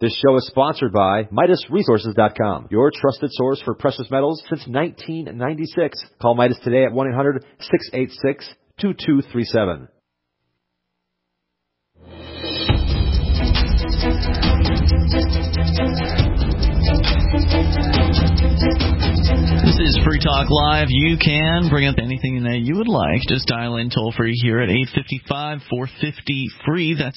This show is sponsored by MidasResources.com, your trusted source for precious metals since 1996. Call Midas today at 1-800-686-2237. This is Free Talk Live. You can bring up anything that you would like. Just dial in toll-free here at 855-450-FREE. That's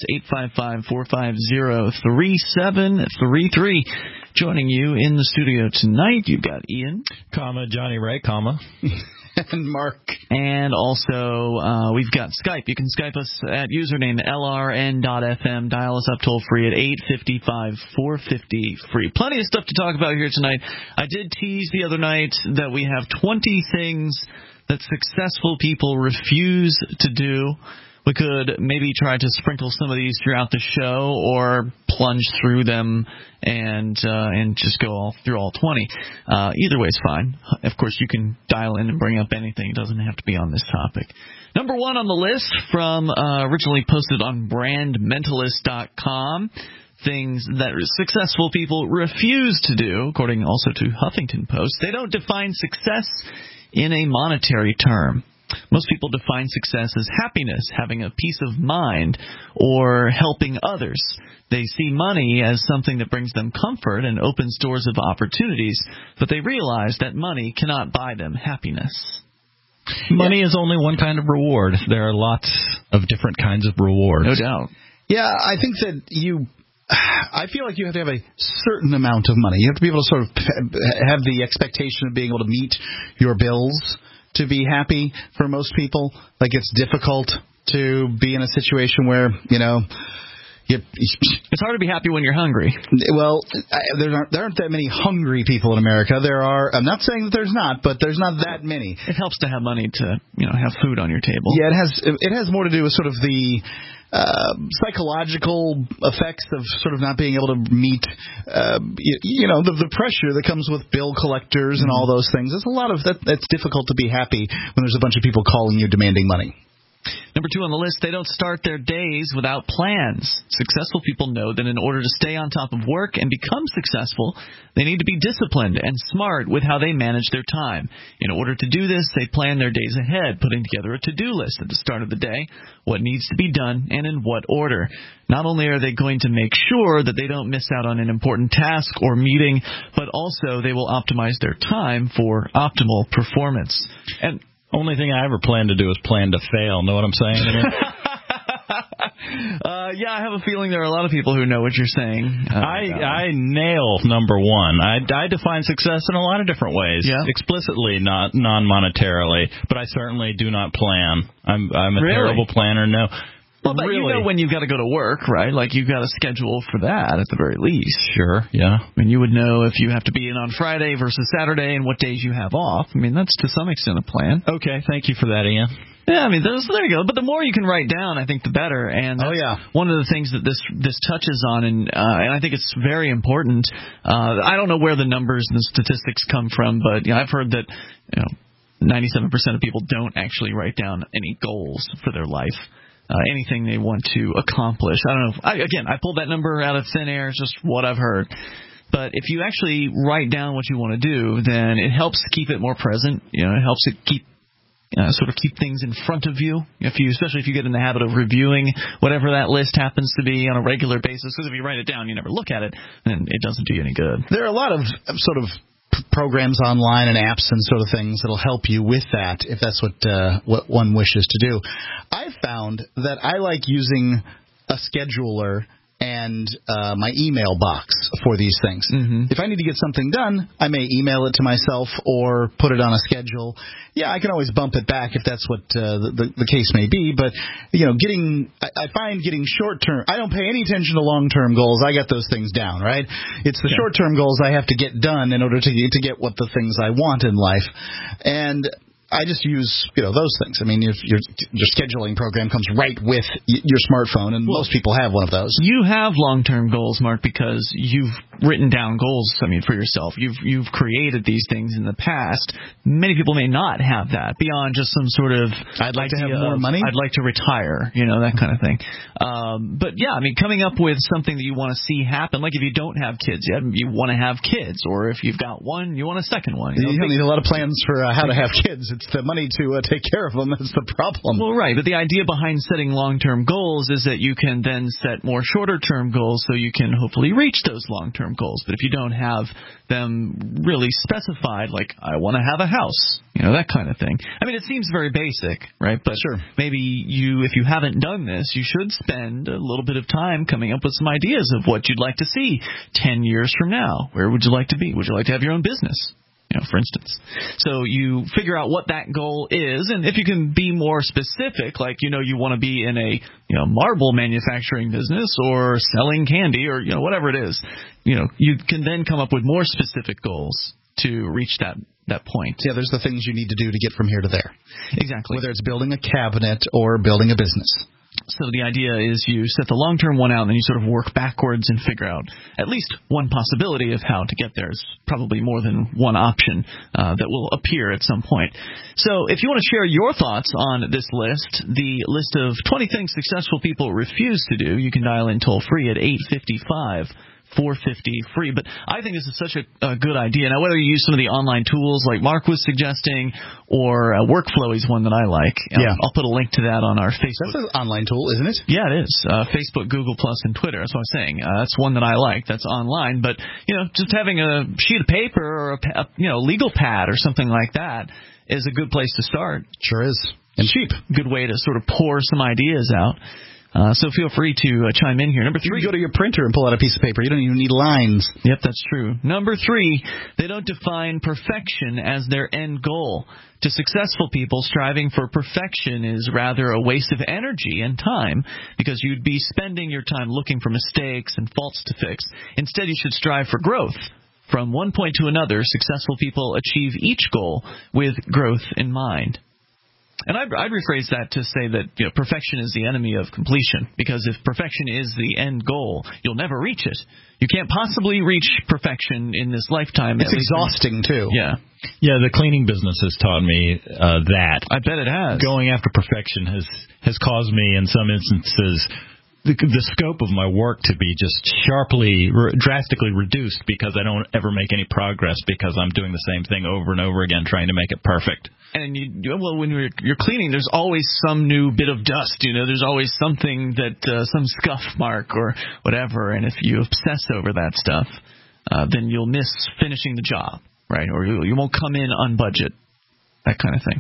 855-450-3733. Joining you in the studio tonight, you've got Ian. Johnny Ray, and Mark. And also, we've got Skype. You can Skype us at username LRN.FM. Dial us up toll-free at 855-450-FREE. Plenty of stuff to talk about here tonight. I did tease the other night that we have 20 things that successful people refuse to do. We could maybe try to sprinkle some of these throughout the show or plunge through them and just go through all 20. Either way is fine. Of course, you can dial in and bring up anything. It doesn't have to be on this topic. Number one on the list from originally posted on brandmentalist.com. Things that successful people refuse to do, according also to Huffington Post. They don't define success in a monetary term. Most people define success as happiness, having a peace of mind, or helping others. They see money as something that brings them comfort and opens doors of opportunities, but they realize that money cannot buy them happiness. Money is only one kind of reward. There are lots of different kinds of rewards. No doubt. Yeah, I think that I feel like you have to have a certain amount of money. You have to be able to sort of have the expectation of being able to meet your bills to be happy for most people. Like, it's difficult to be in a situation where, it's hard to be happy when you're hungry. Well, there aren't that many hungry people in America. There are. I'm not saying that there's not, but there's not that many. It helps to have money to, have food on your table. Yeah, it has more to do with sort of the psychological effects of sort of not being able to meet, the pressure that comes with bill collectors and all those things. There's a lot of that. It's difficult to be happy when there's a bunch of people calling you demanding money. Number two on the list, they don't start their days without plans. Successful people know that in order to stay on top of work and become successful, they need to be disciplined and smart with how they manage their time. In order to do this, they plan their days ahead, putting together a to-do list at the start of the day, what needs to be done, and in what order. Not only are they going to make sure that they don't miss out on an important task or meeting, but also they will optimize their time for optimal performance. And only thing I ever plan to do is plan to fail. Know what I'm saying? Yeah, I have a feeling there are a lot of people who know what you're saying. I nail number one. I define success in a lot of different ways. Yeah. Explicitly, not non-monetarily. But I certainly do not plan. I'm a terrible planner. No. Well, but really? You know when you've got to go to work, right? Like, you've got a schedule for that at the very least. Sure, yeah. I mean, you would know if you have to be in on Friday versus Saturday and what days you have off. I mean, that's to some extent a plan. Okay, thank you for that, Ian. Yeah, I mean, there you go. But the more you can write down, I think the better. And that's one of the things that this touches on, and I think it's very important. I don't know where the numbers and the statistics come from, but I've heard that 97% of people don't actually write down any goals for their life. Anything they want to accomplish. I don't know. I pulled that number out of thin air. It's just what I've heard. But if you actually write down what you want to do, then it helps keep it more present. It helps it keep things in front of you. Especially if you get in the habit of reviewing whatever that list happens to be on a regular basis. Because if you write it down, you never look at it, then it doesn't do you any good. There are a lot of sort of programs online and apps and sort of things that'll help you with that if that's what one wishes to do. I've found that I like using a scheduler and my email box for these things. Mm-hmm. If I need to get something done, I may email it to myself or put it on a schedule. Yeah, I can always bump it back if that's what the case may be. But, I find getting short-term, I don't pay any attention to long-term goals. I got those things down, right? It's the short-term goals I have to get done in order to get what the things I want in life. And I just use those things. I mean, your scheduling program comes right with your smartphone, and most people have one of those. You have long-term goals, Mark, because you've written down goals. I mean, for yourself, you've created these things in the past. Many people may not have that beyond just some sort of I'd like to have more money. I'd like to retire, that kind of thing. But yeah, I mean, coming up with something that you want to see happen, like if you don't have kids yet, you want to have kids, or if you've got one, you want a second one. You don't need a lot of plans for how to have kids. It's the money to take care of them that's the problem. Well, right, but the idea behind setting long-term goals is that you can then set more shorter-term goals so you can hopefully reach those long-term goals. But if you don't have them really specified, like I want to have a house, that kind of thing. I mean, it seems very basic, right? But sure. Maybe if you haven't done this, you should spend a little bit of time coming up with some ideas of what you'd like to see 10 years from now. Where would you like to be? Would you like to have your own business? For instance. So you figure out what that goal is, and if you can be more specific, like, you want to be in a, marble manufacturing business or selling candy or, whatever it is, you can then come up with more specific goals to reach that point. Yeah, there's the things you need to do to get from here to there. Exactly. Whether it's building a cabinet or building a business. So the idea is you set the long-term one out, and then you sort of work backwards and figure out at least one possibility of how to get there. There's probably more than one option that will appear at some point. So if you want to share your thoughts on this list, the list of 20 things successful people refuse to do, you can dial in toll-free at 855-450 free. But I think this is such a good idea. Now, whether you use some of the online tools like Mark was suggesting, or Workflow is one that I like. I'll put a link to that on our Facebook. That's an online tool, isn't it? Yeah, it is. Facebook, Google Plus, and Twitter. That's what I'm saying. That's one that I like. That's online. But just having a sheet of paper or a legal pad or something like that is a good place to start. Sure is. And cheap. Good way to sort of pour some ideas out. So feel free to chime in here. Number 3. You can go to your printer and pull out a piece of paper. You don't even need lines. Yep, that's true. Number 3, they don't define perfection as their end goal. To successful people, striving for perfection is rather a waste of energy and time, because you'd be spending your time looking for mistakes and faults to fix. Instead, you should strive for growth. From one point to another, successful people achieve each goal with growth in mind. And I'd rephrase that to say that perfection is the enemy of completion, because if perfection is the end goal, you'll never reach it. You can't possibly reach perfection in this lifetime. It's exhausting, too. Yeah. Yeah, the cleaning business has taught me that. I bet it has. Going after perfection has caused me, in some instances, the scope of my work to be just drastically reduced, because I don't ever make any progress, because I'm doing the same thing over and over again, trying to make it perfect. And when you're cleaning, there's always some new bit of dust. There's always something some scuff mark or whatever. And if you obsess over that stuff, then you'll miss finishing the job, right? Or you won't come in on budget, that kind of thing.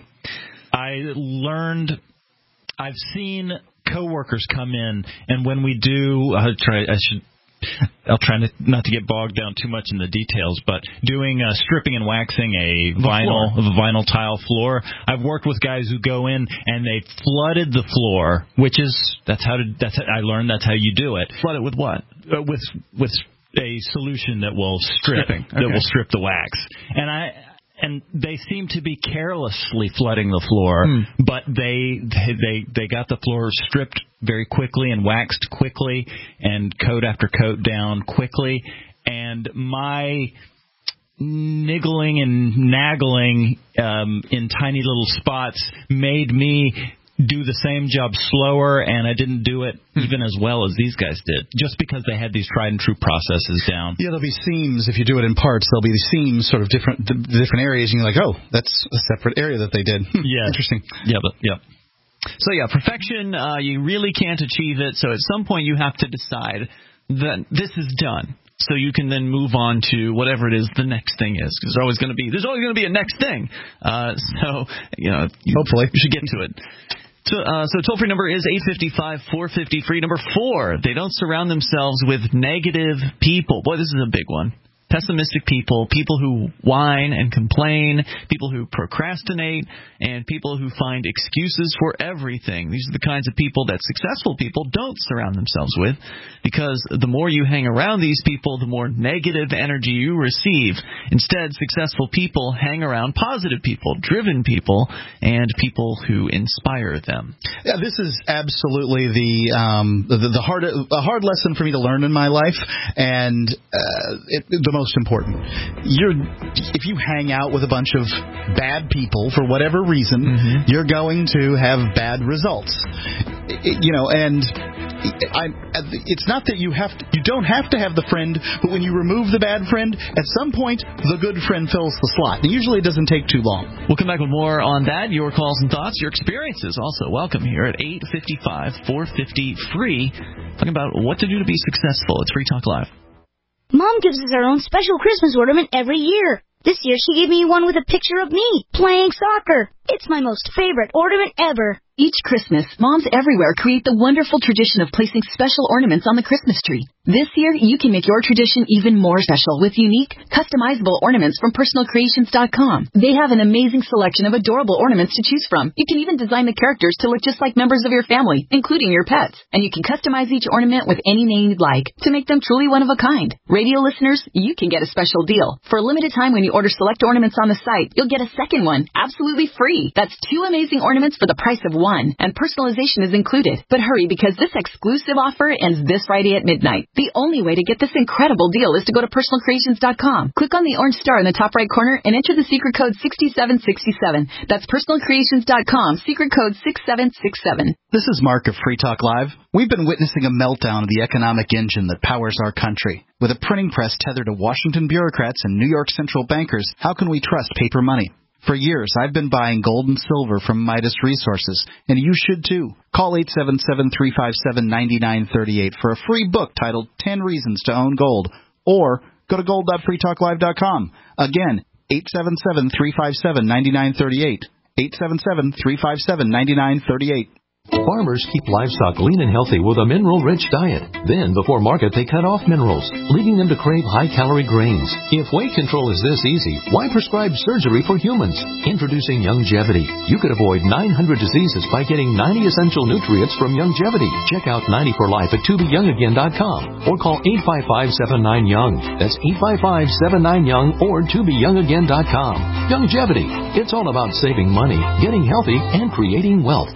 I've seen coworkers come in, and when we do, I'll try not to get bogged down too much in the details, but doing stripping and waxing a vinyl tile floor. I've worked with guys who go in and they flooded the floor, that's how I learned that's how you do it. Flood it with what? With a solution that will strip the wax. And they seem to be carelessly flooding the floor, but they got the floor stripped very quickly and waxed quickly and coat after coat down quickly. And my niggling and naggling in tiny little spots made me do the same job slower, and I didn't do it even as well as these guys did, just because they had these tried and true processes down. Yeah, there'll be seams. If you do it in parts, there'll be seams, sort of different areas, and you're like, oh, that's a separate area that they did. Yeah. Interesting. Yeah. So, perfection, you really can't achieve it, so at some point you have to decide that this is done. So you can then move on to whatever it is the next thing is, because there's always going to be a next thing. Hopefully you should get to it. So toll-free number is 855-450-FREE. Number 4, they don't surround themselves with negative people. Boy, this is a big one. pessimistic people, people who whine and complain, people who procrastinate, and people who find excuses for everything. These are the kinds of people that successful people don't surround themselves with, because the more you hang around these people, the more negative energy you receive. Instead, successful people hang around positive people, driven people, and people who inspire them. Yeah, this is absolutely the hard lesson for me to learn in my life, and the most important. If you hang out with a bunch of bad people for whatever reason, you're going to have bad results. And it's not that you don't have to have the friend, but when you remove the bad friend, at some point the good friend fills the slot. And usually it doesn't take too long. We'll come back with more on that. Your calls and thoughts, your experiences also welcome here at 855-450-FREE. Talking about what to do to be successful. It's Free Talk Live. Mom gives us our own special Christmas ornament every year. This year she gave me one with a picture of me playing soccer. It's my most favorite ornament ever. Each Christmas, moms everywhere create the wonderful tradition of placing special ornaments on the Christmas tree. This year, you can make your tradition even more special with unique, customizable ornaments from PersonalCreations.com. They have an amazing selection of adorable ornaments to choose from. You can even design the characters to look just like members of your family, including your pets. And you can customize each ornament with any name you'd like to make them truly one of a kind. Radio listeners, you can get a special deal. For a limited time when you order select ornaments on the site, you'll get a second one absolutely free. That's 2 amazing ornaments for the price of 1. And personalization is included. But hurry, because this exclusive offer ends this Friday at midnight. The only way to get this incredible deal is to go to PersonalCreations.com. Click on the orange star in the top right corner and enter the secret code 6767. That's PersonalCreations.com, secret code 6767. This is Mark of Free Talk Live. We've been witnessing a meltdown of the economic engine that powers our country. With a printing press tethered to Washington bureaucrats and New York central bankers, how can we trust paper money? For years, I've been buying gold and silver from Midas Resources, and you should too. Call 877-357-9938 for a free book titled 10 Reasons to Own Gold, or go to gold.freetalklive.com. Again, 877-357-9938. 877-357-9938. Farmers keep livestock lean and healthy with a mineral-rich diet. Then, before market, they cut off minerals, leading them to crave high-calorie grains. If weight control is this easy, why prescribe surgery for humans? Introducing Youngevity. You could avoid 900 diseases by getting 90 essential nutrients from Youngevity. Check out 90 for Life at tobeyoungagain.com or call 855-79-YOUNG. That's 855-79-YOUNG or tobeyoungagain.com. Youngevity. It's all about saving money, getting healthy, and creating wealth.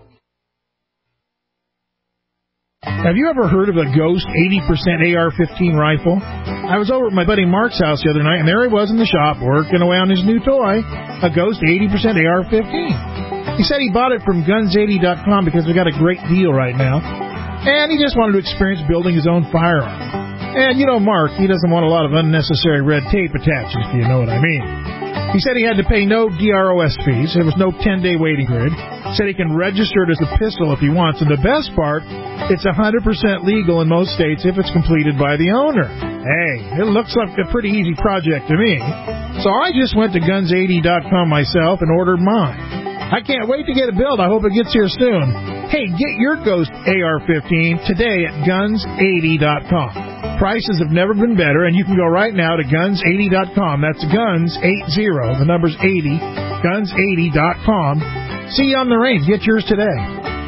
Have you ever heard of a Ghost 80% AR-15 rifle? I was over at my buddy Mark's house the other night, and there he was in the shop working away on his new toy, a Ghost 80% AR-15. He said he bought it from Guns80.com because they got a great deal right now, and he just wanted to experience building his own firearm. And you know Mark, he doesn't want a lot of unnecessary red tape attached, if you know what I mean. He said he had to pay no DROS fees. There was no 10-day waiting period. Said he can register it as a pistol if he wants. And the best part, it's 100% legal in most states if it's completed by the owner. Hey, it looks like a pretty easy project to me. So I just went to Guns80.com myself and ordered mine. I can't wait to get it built. I hope it gets here soon. Hey, get your Ghost AR-15 today at Guns80.com. Prices have never been better, and you can go right now to Guns80.com. That's Guns80, the number's 80, Guns80.com. See you on the range. Get yours today.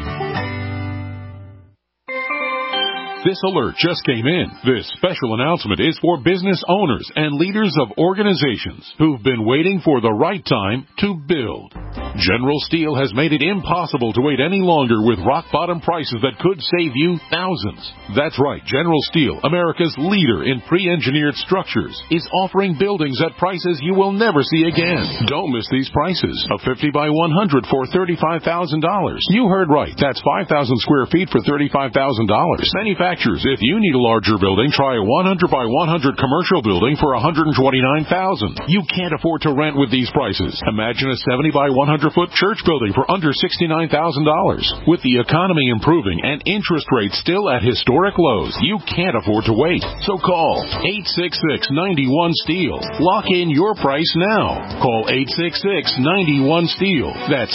This alert just came in. This special announcement is for business owners and leaders of organizations who've been waiting for the right time to build. General Steel has made it impossible to wait any longer with rock-bottom prices that could save you thousands. That's right, General Steel, America's leader in pre-engineered structures, is offering buildings at prices you will never see again. Don't miss these prices. A 50 by 100 for $35,000. You heard right. That's 5,000 square feet for $35,000. Manufacturers, if you need a larger building, try a 100 by 100 commercial building for $129,000. You can't afford to rent with these prices. Imagine a 70 by 100-foot church building for under $69,000. With the economy improving and interest rates still at historic lows, you can't afford to wait. So call 866-91-STEEL. Lock in your price now. Call 866-91-STEEL. That's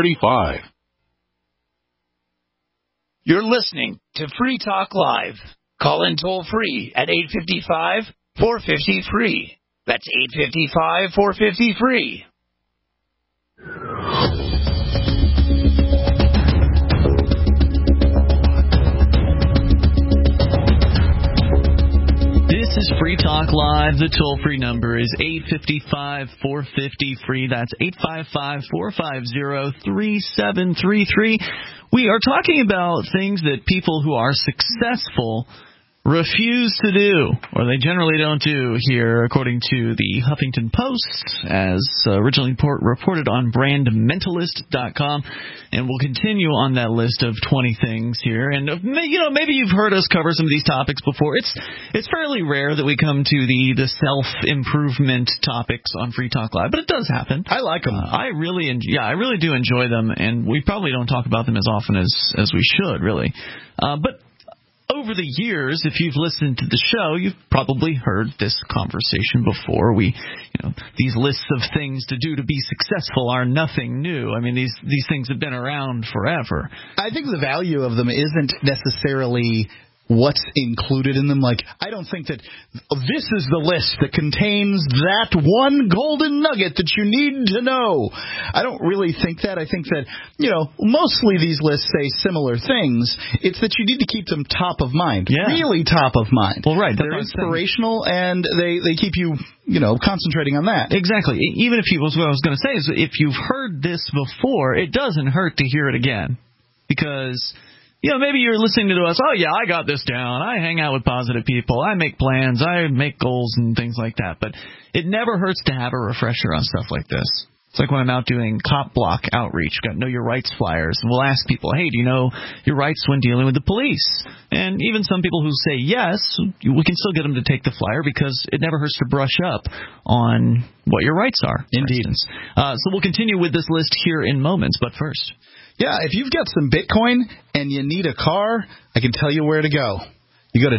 866-917-8335. You're listening to Free Talk Live. Call in toll-free at 855-450-FREE. That's 855-450-FREE. This is Free Talk Live. The toll-free number is 855-450-FREE. That's 855-450-3733. We are talking about things that people who are successful refuse to do, or they generally don't do here, according to the Huffington Post, as originally reported on brandmentalist.com. And we'll continue on that list of 20 things here. And, maybe you've heard us cover some of these topics before. It's fairly rare that we come to the self-improvement topics on Free Talk Live, but it does happen. I like them. I really do enjoy them, and we probably don't talk about them as often as we should, really. But over the years, if you've listened to the show, you've probably heard this conversation before. These lists of things to do to be successful are nothing new. I mean, these things have been around forever. I think the value of them isn't necessarily what's included in them. Like, I don't think that this is the list that contains that one golden nugget that you need to know. I don't really think that. I think that, mostly these lists say similar things. It's that you need to keep them top of mind. Yeah. Really top of mind. Well, right. They're inspirational, and they keep you, concentrating on that. Exactly. Even if what I was going to say is, if you've heard this before, it doesn't hurt to hear it again. Because maybe you're listening to us, oh, yeah, I got this down. I hang out with positive people. I make plans. I make goals and things like that. But it never hurts to have a refresher on stuff like this. It's like when I'm out doing cop block outreach, got Know Your Rights flyers, and we'll ask people, hey, do you know your rights when dealing with the police? And even some people who say yes, we can still get them to take the flyer because it never hurts to brush up on what your rights are. Indeed. So we'll continue with this list here in moments, but first. Yeah, if you've got some Bitcoin and you need a car, I can tell you where to go. You go to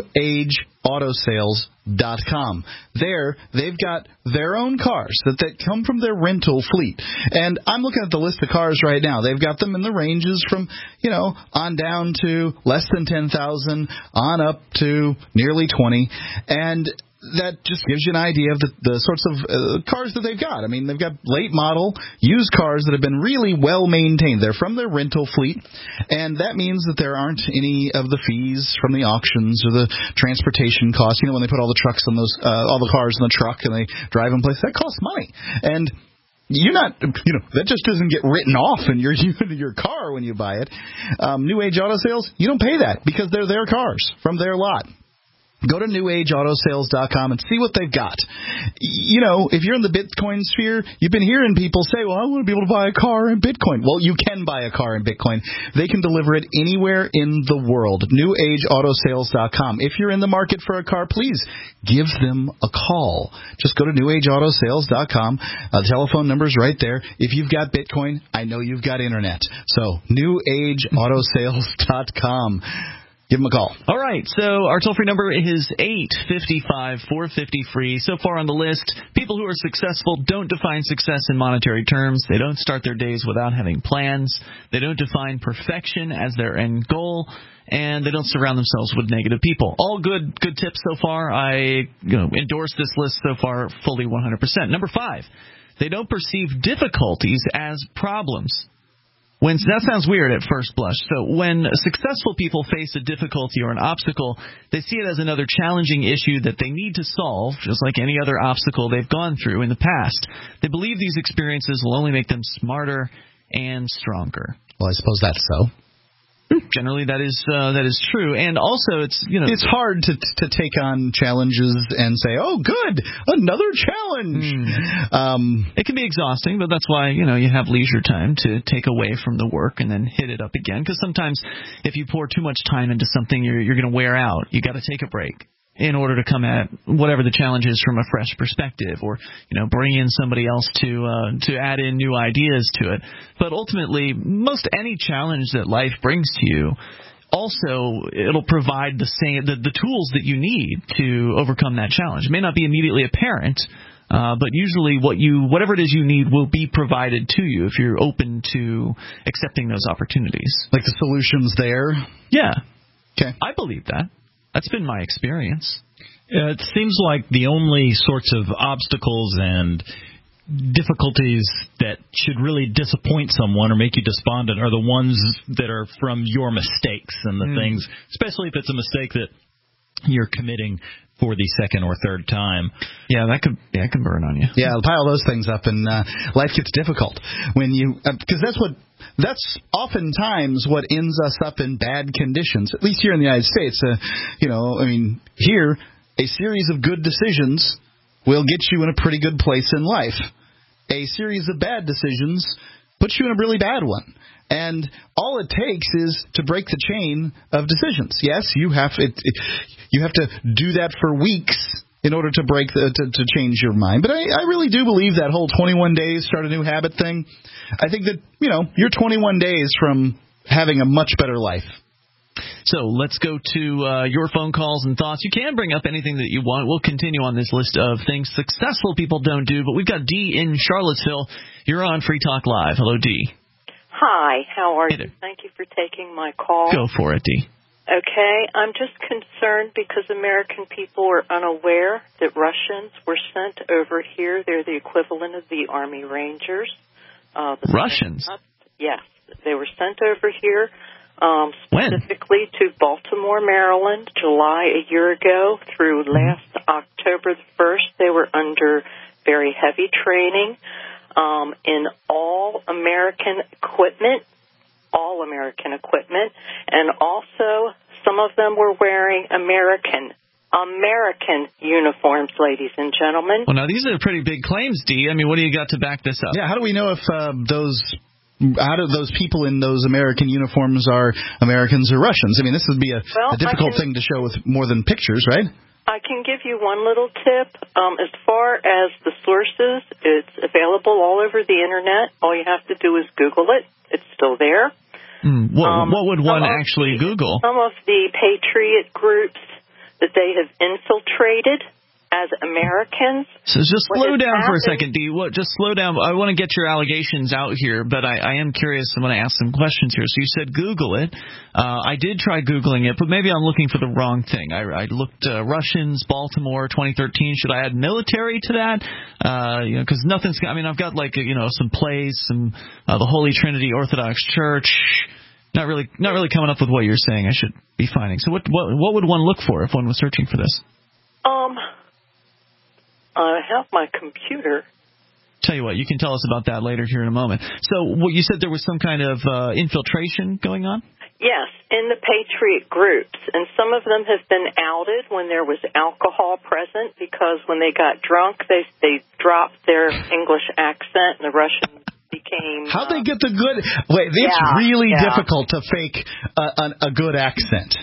NewAgeAutoSales.com. There, they've got their own cars that come from their rental fleet. And I'm looking at the list of cars right now. They've got them in the ranges from, on down to less than 10,000, on up to nearly 20. And that just gives you an idea of the sorts of cars that they've got. I mean, they've got late model, used cars that have been really well maintained. They're from their rental fleet, and that means that there aren't any of the fees from the auctions or the transportation costs. When they put all the trucks on those, all the cars in the truck and they drive them places, that costs money. And you're not, that just doesn't get written off in your car when you buy it. New Age Auto Sales, you don't pay that because they're their cars from their lot. Go to NewAgeAutoSales.com and see what they've got. If you're in the Bitcoin sphere, you've been hearing people say, well, I want to be able to buy a car in Bitcoin. Well, you can buy a car in Bitcoin. They can deliver it anywhere in the world. NewAgeAutoSales.com. If you're in the market for a car, please give them a call. Just go to NewAgeAutoSales.com. The telephone number's right there. If you've got Bitcoin, I know you've got Internet. So, NewAgeAutoSales.com. Give them a call. All right, so our toll-free number is 855-450-FREE. So far on the list, people who are successful don't define success in monetary terms. They don't start their days without having plans. They don't define perfection as their end goal. And they don't surround themselves with negative people. All good tips so far. I endorse this list so far fully 100%. Number 5, they don't perceive difficulties as problems. That sounds weird at first blush. So when successful people face a difficulty or an obstacle, they see it as another challenging issue that they need to solve, just like any other obstacle they've gone through in the past. They believe these experiences will only make them smarter and stronger. Well, I suppose that's so. Generally, that is true, and also it's hard to take on challenges and say, "Oh, good, another challenge." It can be exhausting, but that's why you have leisure time to take away from the work and then hit it up again. Because sometimes, if you pour too much time into something, you're going to wear out. You got to take a break in order to come at whatever the challenge is from a fresh perspective, or bring in somebody else to add in new ideas to it. But ultimately, most any challenge that life brings to you, also it'll provide the tools that you need to overcome that challenge. It may not be immediately apparent, but usually whatever it is you need will be provided to you if you're open to accepting those opportunities. Like the solution's there? Yeah. Okay. I believe that. That's been my experience. It seems like the only sorts of obstacles and difficulties that should really disappoint someone or make you despondent are the ones that are from your mistakes and the things, especially if it's a mistake that you're committing for the second or third time. Yeah, that can burn on you. Yeah, pile those things up, and life gets difficult when you because that's oftentimes what ends us up in bad conditions. At least here in the United States, here a series of good decisions will get you in a pretty good place in life. A series of bad decisions puts you in a really bad one. And all it takes is to break the chain of decisions. Yes, you have to do that for weeks in order to break to change your mind. But I really do believe that whole 21 days start a new habit thing. I think that you're 21 days from having a much better life. So let's go to your phone calls and thoughts. You can bring up anything that you want. We'll continue on this list of things successful people don't do. But we've got Dee in Charlottesville. You're on Free Talk Live. Hello, Dee. Hi, how are you? Thank you for taking my call. Go for it, Dee. Okay, I'm just concerned because American people are unaware that Russians were sent over here. They're the equivalent of the Army Rangers. Russians? Yes, they were sent over here specifically to Baltimore, Maryland, July a year ago through last October the 1st. They were under very heavy training in all American equipment, and also some of them were wearing American uniforms, ladies and gentlemen. Well, now these are pretty big claims, Dee. I mean, what do you got to back this up? Yeah, how do we know if those people in those American uniforms are Americans or Russians? I mean, this would be a difficult thing to show with more than pictures, right? I can give you one little tip. As far as the sources, it's available all over the Internet. All you have to do is Google it. It's still there. What would one actually Google? Some of the patriot groups that they have infiltrated as Americans. So just slow down for a second, Dee. Just slow down. I want to get your allegations out here, but I am curious. I'm going to ask some questions here. So you said Google it. I did try Googling it, but maybe I'm looking for the wrong thing. I looked Russians, Baltimore, 2013. Should I add military to that? Because nothing's. I mean, I've got some plays, some the Holy Trinity Orthodox Church. Not really coming up with what you're saying I should be finding. So what would one look for if one was searching for this? I have my computer. Tell you what, you can tell us about that later here in a moment. So you said there was some kind of infiltration going on? Yes, in the patriot groups. And some of them have been outed when there was alcohol present because when they got drunk, they dropped their English accent and the Russians became... How'd they get the good... Wait, it's really difficult to fake a good accent.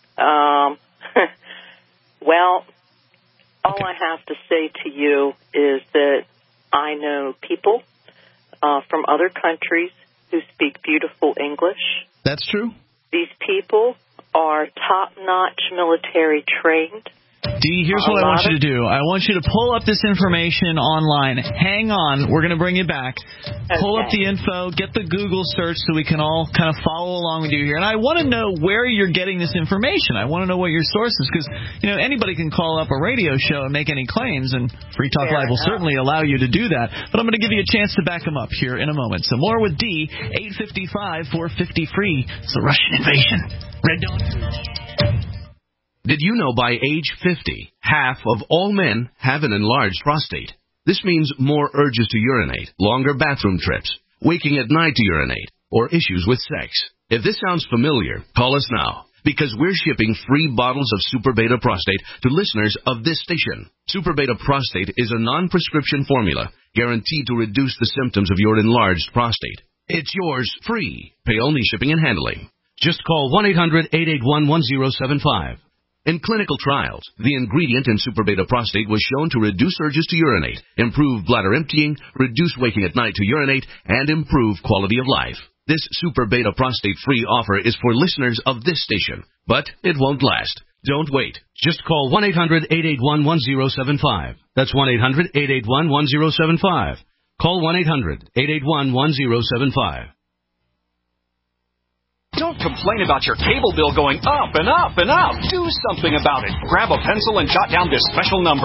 Well... All I have to say to you is that I know people from other countries who speak beautiful English. That's true. These people are top-notch military trained. Dee, here's what I want you to do. I want you to pull up this information online. Hang on. We're going to bring you back. Okay. Pull up the info. Get the Google search so we can all kind of follow along with you here. And I want to know where you're getting this information. I want to know what your source is because, anybody can call up a radio show and make any claims, and Free Talk Live will certainly allow you to do that. But I'm going to give you a chance to back them up here in a moment. So more with Dee, 855-450-FREE. It's the Russian invasion. Red Dawn. Did you know by age 50, half of all men have an enlarged prostate? This means more urges to urinate, longer bathroom trips, waking at night to urinate, or issues with sex. If this sounds familiar, call us now, because we're shipping free bottles of Super Beta Prostate to listeners of this station. Super Beta Prostate is a non-prescription formula guaranteed to reduce the symptoms of your enlarged prostate. It's yours free. Pay only shipping and handling. Just call 1-800-881-1075. In clinical trials, the ingredient in Super Beta Prostate was shown to reduce urges to urinate, improve bladder emptying, reduce waking at night to urinate, and improve quality of life. This Super Beta Prostate free offer is for listeners of this station, but it won't last. Don't wait. Just call 1-800-881-1075. That's 1-800-881-1075. Call 1-800-881-1075. Don't complain about your cable bill going up and up and up. Do something about it. Grab a pencil and jot down this special number,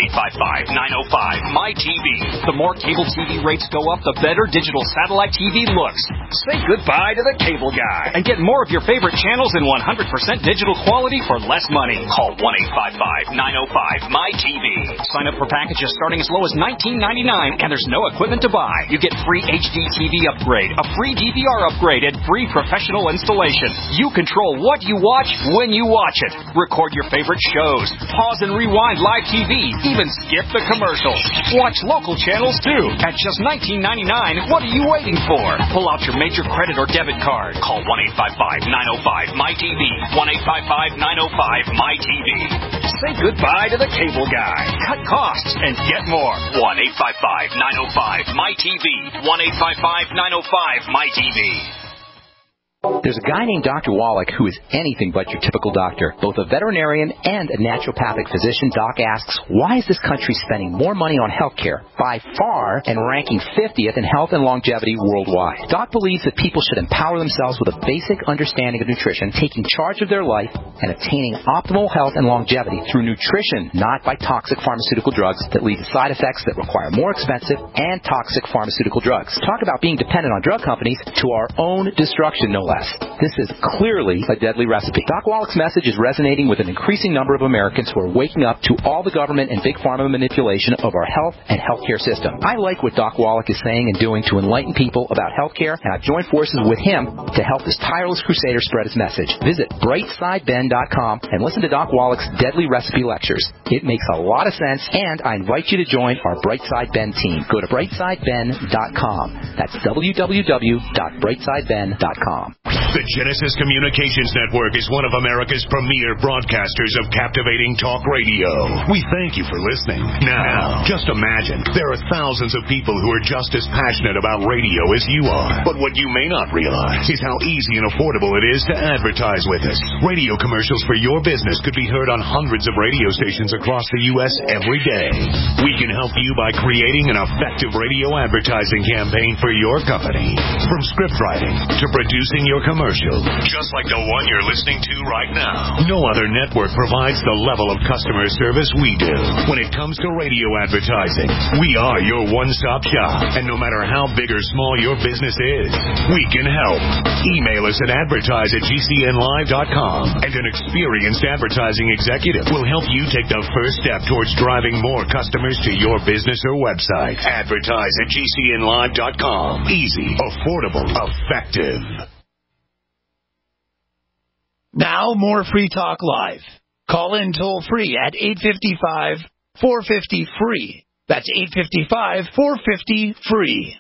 1-855-905-MY-TV. The more cable TV rates go up, the better digital satellite TV looks. Say goodbye to the cable guy and get more of your favorite channels in 100% digital quality for less money. Call 1-855-905-MY-TV. Sign up for packages starting as low as $19.99, and there's no equipment to buy. You get free HD TV upgrade, a free DVR upgrade, and free professional installation. You control what you watch when you watch it. Record your favorite shows. Pause and rewind live TV. Even skip the commercials. Watch local channels too. At just $19.99, what are you waiting for? Pull out your major credit or debit card. Call 1-855-905-MY-TV. 1-855-905-MY-TV. Say goodbye to the cable guy. Cut costs and get more. 1-855-905-MY-TV. 1-855-905-MY-TV. There's a guy named Dr. Wallach who is anything but your typical doctor. Both a veterinarian and a naturopathic physician, Doc asks, why is this country spending more money on health care, by far, and ranking 50th in health and longevity worldwide? Doc believes that people should empower themselves with a basic understanding of nutrition, taking charge of their life, and attaining optimal health and longevity through nutrition, not by toxic pharmaceutical drugs that lead to side effects that require more expensive and toxic pharmaceutical drugs. Talk about being dependent on drug companies to our own destruction, no less. This is clearly a deadly recipe. Doc Wallach's message is resonating with an increasing number of Americans who are waking up to all the government and big pharma manipulation of our health and healthcare system. I like what Doc Wallach is saying and doing to enlighten people about healthcare, and I've joined forces with him to help this tireless crusader spread his message. Visit brightsideben.com and listen to Doc Wallach's deadly recipe lectures. It makes a lot of sense, and I invite you to join our Brightside Ben team. Go to brightsideben.com. That's www.brightsideben.com. The Genesis Communications Network is one of America's premier broadcasters of captivating talk radio. We thank you for listening. Now, just imagine, there are thousands of people who are just as passionate about radio as you are. But what you may not realize is how easy and affordable it is to advertise with us. Radio commercials for your business could be heard on hundreds of radio stations across the U.S. every day. We can help you by creating an effective radio advertising campaign for your company. From script writing to producing your commercial, just like the one you're listening to right now. No other network provides the level of customer service we do. When it comes to radio advertising, we are your one-stop shop. And no matter how big or small your business is, we can help. Email us at advertise@gcnlive.com, and an experienced advertising executive will help you take the first step towards driving more customers to your business or website. Advertise@gcnlive.com. Easy, affordable, effective. Now, more Free Talk Live. Call in toll-free at 855-450-FREE. That's 855-450-FREE.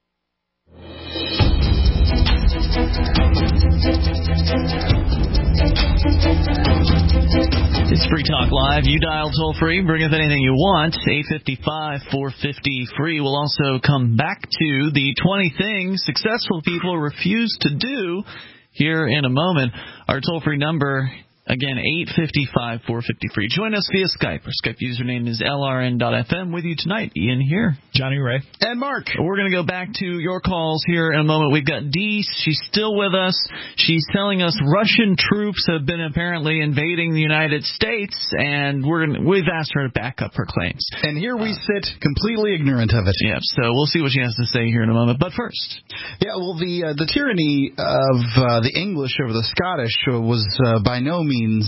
It's Free Talk Live. You dial toll-free. Bring up anything you want. 855-450-FREE. We'll also come back to the 20 things successful people refuse to do here in a moment. Our toll-free number, again, 855-450-FREE. Join us via Skype. Our Skype username is LRN.FM. With you tonight, Ian here. Johnny Ray. And Mark. We're going to go back to your calls here in a moment. We've got Dee. She's still with us. She's telling us Russian troops have been apparently invading the United States, and we've asked her to back up her claims. And here we sit completely ignorant of it. Yeah, so we'll see what she has to say here in a moment. But first. Yeah, well, the tyranny of the English over the Scottish was by no means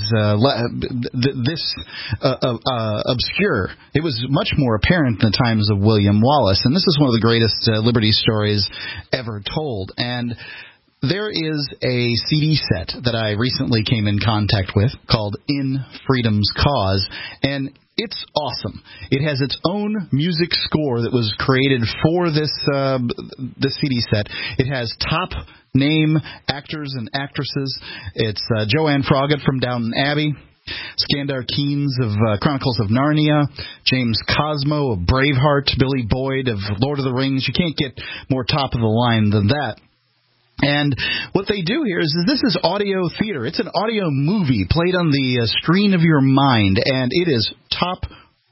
obscure. It was much more apparent in the times of William Wallace, and this is one of the greatest liberty stories ever told. And there is a CD set that I recently came in contact with called In Freedom's Cause, and it's awesome. It has its own music score that was created for this CD set. It has top name actors and actresses. It's Joanne Froggatt from Downton Abbey, Skandar Keynes of Chronicles of Narnia, James Cosmo of Braveheart, Billy Boyd of Lord of the Rings. You can't get more top of the line than that. And what they do here is this is audio theater. It's an audio movie played on the screen of your mind, and it is top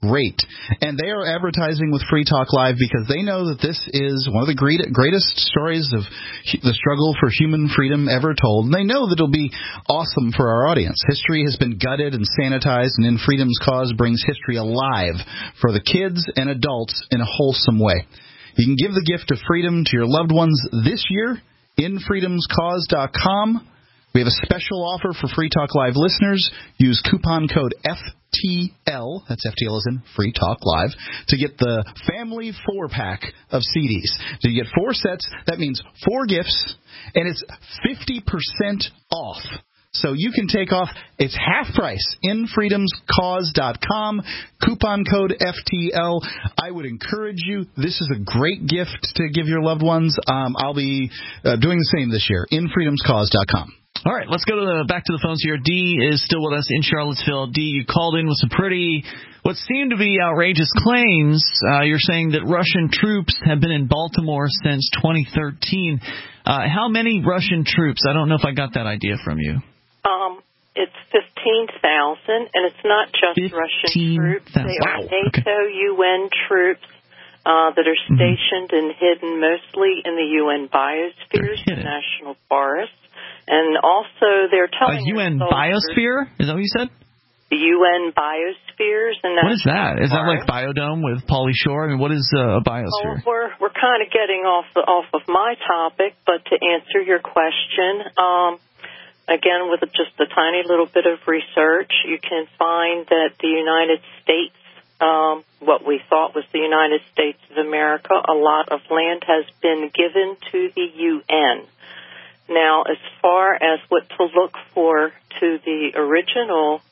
rate. And they are advertising with Free Talk Live because they know that this is one of the greatest stories of the struggle for human freedom ever told. And they know that it'll be awesome for our audience. History has been gutted and sanitized, and In Freedom's Cause brings history alive for the kids and adults in a wholesome way. You can give the gift of freedom to your loved ones this year, infreedomscause.com. We have a special offer for Free Talk Live listeners. Use coupon code FTL, that's FTL as in Free Talk Live, to get the family 4-pack of CDs. So you get 4 sets, that means 4 gifts, and it's 50% off. So you can take off, it's half price, infreedomscause.com, coupon code FTL. I would encourage you, this is a great gift to give your loved ones. I'll be doing the same this year, infreedomscause.com. All right, let's go back to the phones here. Dee is still with us in Charlottesville. Dee, you called in with some what seem to be outrageous claims. You're saying that Russian troops have been in Baltimore since 2013. How many Russian troops? I don't know if I got that idea from you. It's 15,000, and it's not just Russian troops. They are NATO, UN troops that are stationed and hidden mostly in the UN biospheres, the national forests. And also, they're telling UN biosphere? Is that what you said? The UN biospheres. And what is that? Is that like Biodome with Pauly Shore? I mean, what is a biosphere? Well, we're kind of getting off of my topic, but to answer your question, again, with just a tiny little bit of research, you can find that the United States, what we thought was the United States of America, a lot of land has been given to the UN. Now, as far as what to look for to the original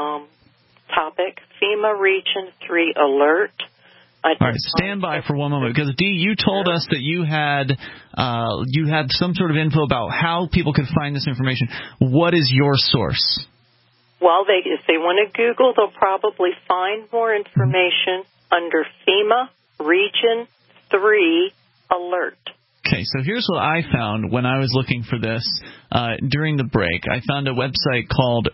topic, FEMA Region 3 alert. All right, stand by for one moment, because Dee, you told us that you had some sort of info about how people could find this information. What is your source? Well, if they want to Google, they'll probably find more information under FEMA Region 3 alert. Okay, so here's what I found when I was looking for this during the break. I found a website called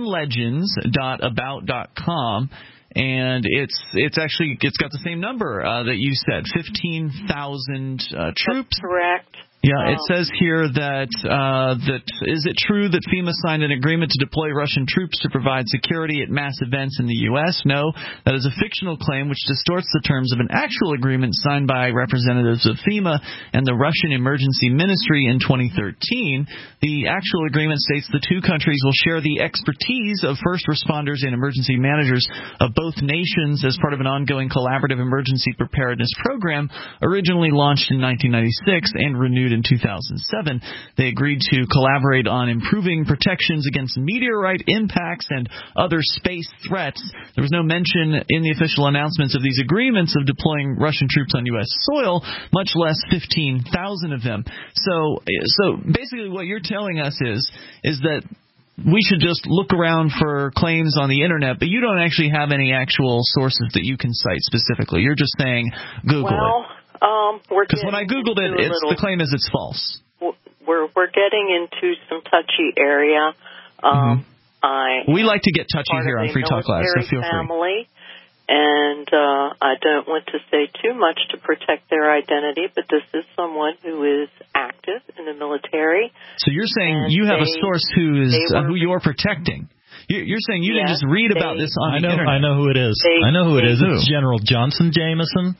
urbanlegends.about.com, and it's got the same number that you said, 15,000 troops. That's correct. Yeah, it says here that is it true that FEMA signed an agreement to deploy Russian troops to provide security at mass events in the U.S.? No, that is a fictional claim which distorts the terms of an actual agreement signed by representatives of FEMA and the Russian Emergency Ministry in 2013. The actual agreement states the two countries will share the expertise of first responders and emergency managers of both nations as part of an ongoing collaborative emergency preparedness program originally launched in 1996 and renewed in 2007. They agreed to collaborate on improving protections against meteorite impacts and other space threats. There was no mention in the official announcements of these agreements of deploying Russian troops on U.S. soil, much less 15,000 of them. So basically what you're telling us is that we should just look around for claims on the Internet, but you don't actually have any actual sources that you can cite specifically. You're just saying Google it. Because when I Googled it, the claim is it's false. We're getting into some touchy area. We like to get touchy here on Free Talk Live, so feel free. And I don't want to say too much to protect their identity, but this is someone who is active in the military. So you're saying you have a source who you're protecting. You're saying you didn't just read about this on the Internet. I know who it is. It's General Johnson Jameson.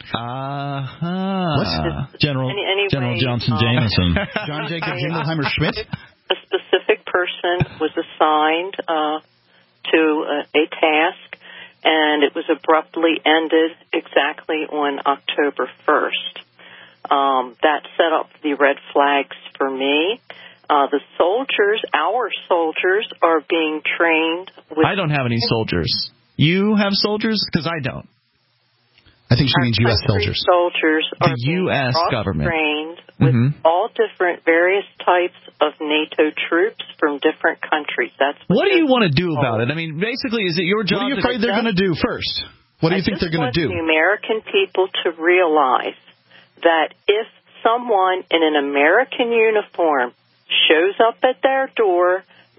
General Johnson Jameson. John Jacob Jingleheimer Schmidt. A specific person was assigned to a task, and it was abruptly ended exactly on October 1st. That set up the red flags for me. The soldiers, our soldiers, are being trained with... I don't have any soldiers. You have soldiers? Because I don't. I think she means U.S. soldiers. Soldiers are the U.S. government trained with all different various types of NATO troops from different countries. What do you want to do about it? I mean, basically, is it your job? What are you afraid they're going to do first? What do you think they're going to do? I just want the American people to realize that if someone in an American uniform shows up at their door,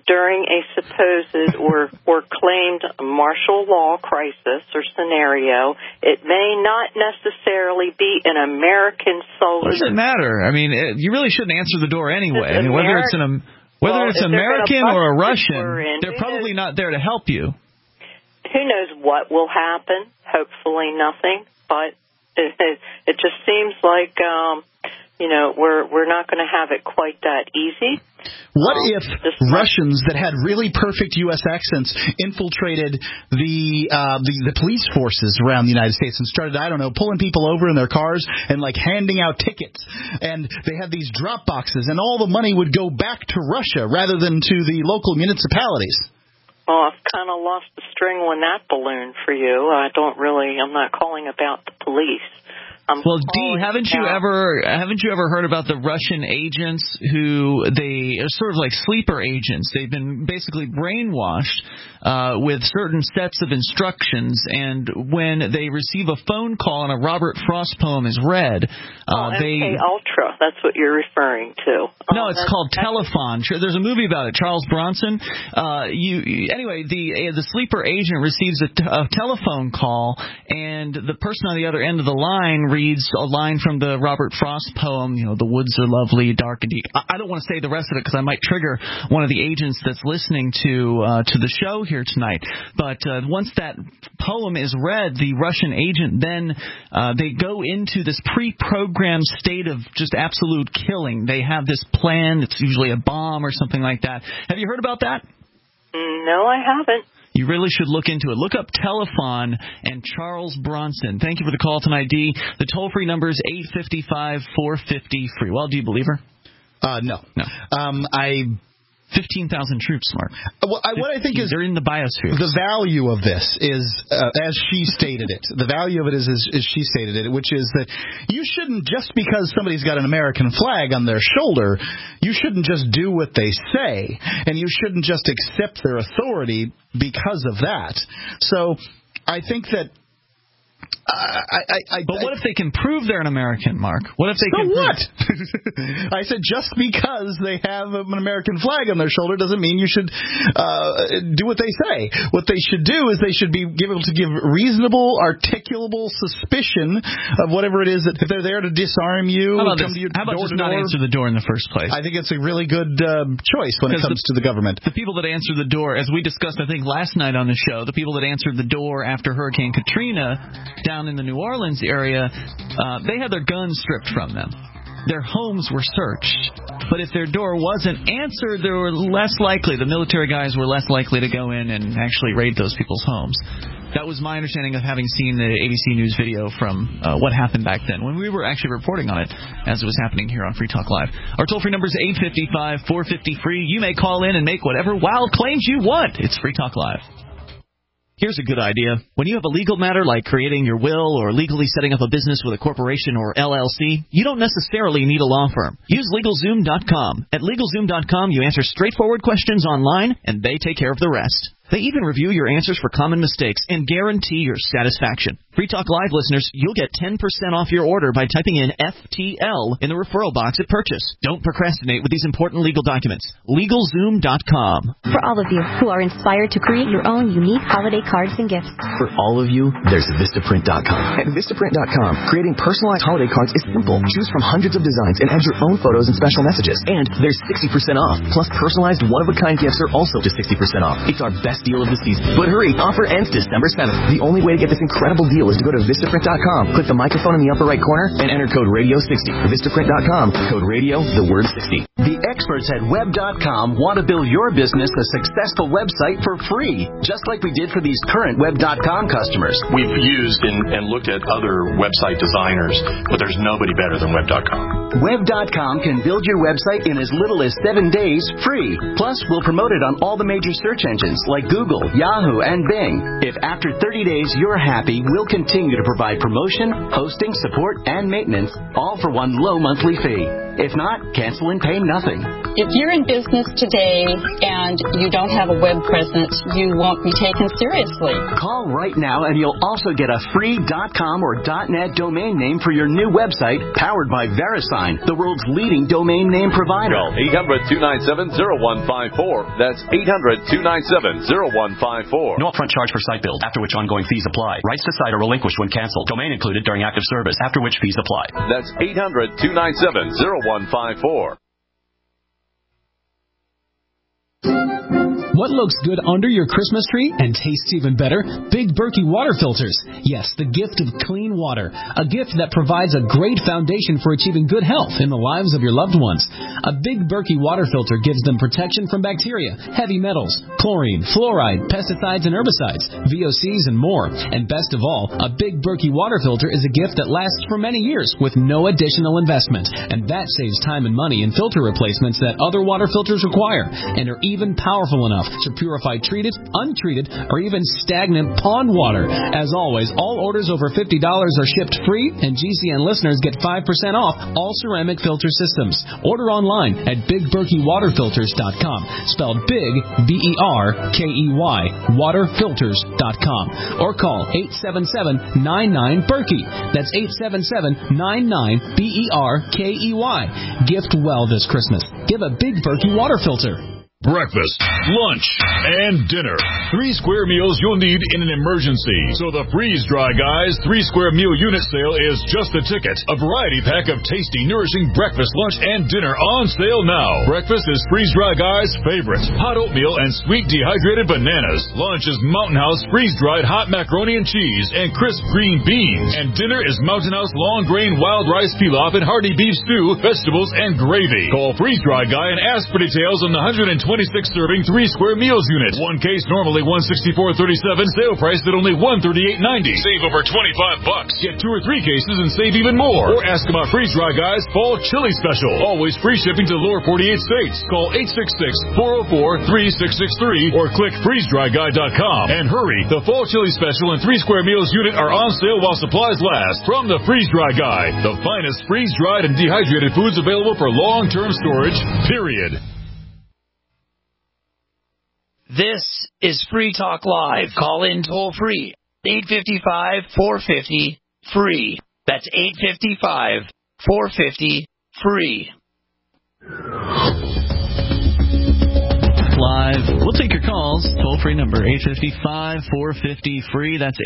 during a supposed or claimed martial law crisis or scenario, it may not necessarily be an American soldier. What does it matter? I mean, you really shouldn't answer the door anyway. I mean, whether it's American or a Russian, they're probably not there to help you. Who knows what will happen? Hopefully nothing. But it just seems like, we're not going to have it quite that easy. What if Russians that had really perfect U.S. accents infiltrated the police forces around the United States and started, I don't know, pulling people over in their cars and like handing out tickets, and they had these drop boxes, and all the money would go back to Russia rather than to the local municipalities? Well, I've kind of lost the string on that balloon for you. I'm not calling about the police. Well, Dee, haven't you ever heard about the Russian agents who they are sort of like sleeper agents? They've been basically brainwashed with certain sets of instructions, and when they receive a phone call and a Robert Frost poem is read, MK Ultra, that's what you're referring to. No, it's called Telephone. There's a movie about it, Charles Bronson. Anyway, the sleeper agent receives a telephone call, and the person on the other end of the line reads a line from the Robert Frost poem, the woods are lovely, dark and deep. I don't want to say the rest of it because I might trigger one of the agents that's listening to the show here tonight. But once that poem is read, the Russian agent then they go into this pre-programmed state of just absolute killing. They have this plan. It's usually a bomb or something like that. Have you heard about that? No, I haven't. You really should look into it. Look up Telephone and Charles Bronson. Thank you for the call tonight, Dee. The toll-free number is 855-450-FREE. Well, do you believe her? No. 15,000 troops, Mark. What I think is they're in the biosphere. The value of this is, as she stated it, the value of it is as she stated it, which is that you shouldn't, just because somebody's got an American flag on their shoulder, you shouldn't just do what they say, and you shouldn't just accept their authority because of that. So I think that But what if they can prove they're an American, Mark? What if they can prove... what? I said just because they have an American flag on their shoulder doesn't mean you should do what they say. What they should do is they should be able to give reasonable, articulable suspicion of whatever it is that if they're there to disarm you. How about just not answer the door in the first place? I think it's a really good choice when it comes to the government. The people that answer the door, as we discussed, I think, last night on the show, the people that answered the door after Hurricane Katrina down in the New Orleans area, they had their guns stripped from them. Their homes were searched. But if their door wasn't answered, they were less likely, the military guys were less likely to go in and actually raid those people's homes. That was my understanding of having seen the ABC News video from what happened back then, when we were actually reporting on it as it was happening here on Free Talk Live. Our toll-free number is 855-450-FREE. You may call in and make whatever wild claims you want. It's Free Talk Live. Here's a good idea. When you have a legal matter like creating your will or legally setting up a business with a corporation or LLC, you don't necessarily need a law firm. Use LegalZoom.com. At LegalZoom.com, you answer straightforward questions online, and they take care of the rest. They even review your answers for common mistakes and guarantee your satisfaction. Free Talk Live listeners, you'll get 10% off your order by typing in FTL in the referral box at purchase. Don't procrastinate with these important legal documents. LegalZoom.com. For all of you who are inspired to create your own unique holiday cards and gifts. For all of you, there's Vistaprint.com. At Vistaprint.com, creating personalized holiday cards is simple. Choose from hundreds of designs and add your own photos and special messages. And there's 60% off. Plus, personalized one-of-a-kind gifts are also to 60% off. It's our best deal of the season. But hurry, offer ends December 7th. The only way to get this incredible deal is to go to Vistaprint.com, click the microphone in the upper right corner, and enter code radio60. Vistaprint.com, code radio, the word 60. The experts at Web.com want to build your business a successful website for free, just like we did for these current Web.com customers. We've used and looked at other website designers, but there's nobody better than Web.com. Web.com can build your website in as little as 7 days free. Plus, we'll promote it on all the major search engines like Google, Yahoo, and Bing. If after 30 days you're happy, we'll continue to provide promotion, hosting, support, and maintenance, all for one low monthly fee. If not, cancel and pay nothing. If you're in business today and you don't have a web presence, you won't be taken seriously. Call right now and you'll also get a free .com or .net domain name for your new website powered by VeriSign, the world's leading domain name provider. Call 800-297-0154. That's 800-297-0154. No upfront charge for site build, after which ongoing fees apply. Rights to site are relinquished when canceled. Domain included during active service, after which fees apply. That's 800-297-0154. What looks good under your Christmas tree and tastes even better? Big Berkey water filters. Yes, the gift of clean water. A gift that provides a great foundation for achieving good health in the lives of your loved ones. A Big Berkey water filter gives them protection from bacteria, heavy metals, chlorine, fluoride, pesticides and herbicides, VOCs and more. And best of all, a Big Berkey water filter is a gift that lasts for many years with no additional investment. And that saves time and money in filter replacements that other water filters require and are even powerful enough to purify treated, untreated, or even stagnant pond water. As always, all orders over $50 are shipped free, and GCN listeners get 5% off all ceramic filter systems. Order online at BigBerkeyWaterFilters.com, spelled Big, B-E-R-K-E-Y, waterfilters.com, or call 877-99-BERKEY. That's 877-99-BERKEY. Gift well this Christmas. Give a Big Berkey water filter. Breakfast, lunch, and dinner. 3 square meals you'll need in an emergency. So the Freeze Dry Guys 3 square meal unit sale is just the ticket. A variety pack of tasty, nourishing breakfast, lunch, and dinner on sale now. Breakfast is Freeze Dry Guys' favorite. Hot oatmeal and sweet dehydrated bananas. Lunch is Mountain House freeze-dried hot macaroni and cheese and crisp green beans. And dinner is Mountain House long grain wild rice pilaf and hearty beef stew, vegetables, and gravy. Call Freeze Dry Guy and ask for details on the 126-serving 3 square meals unit. One case normally $164.37, sale priced at only $138.90. Save over $25. Get 2 or 3 cases and save even more. Or ask about Freeze Dry Guys Fall Chili Special. Always free shipping to the lower 48 states. Call 866-404-3663 or click freezedryguy.com. And hurry, the Fall Chili Special and 3 square meals unit are on sale while supplies last. From the Freeze Dry Guy, the finest freeze-dried and dehydrated foods available for long-term storage, period. This is Free Talk Live. Call in toll free. 855-450-FREE. That's 855-450-FREE. Live. We'll take your calls. Toll-free number, 855-450-FREE. That's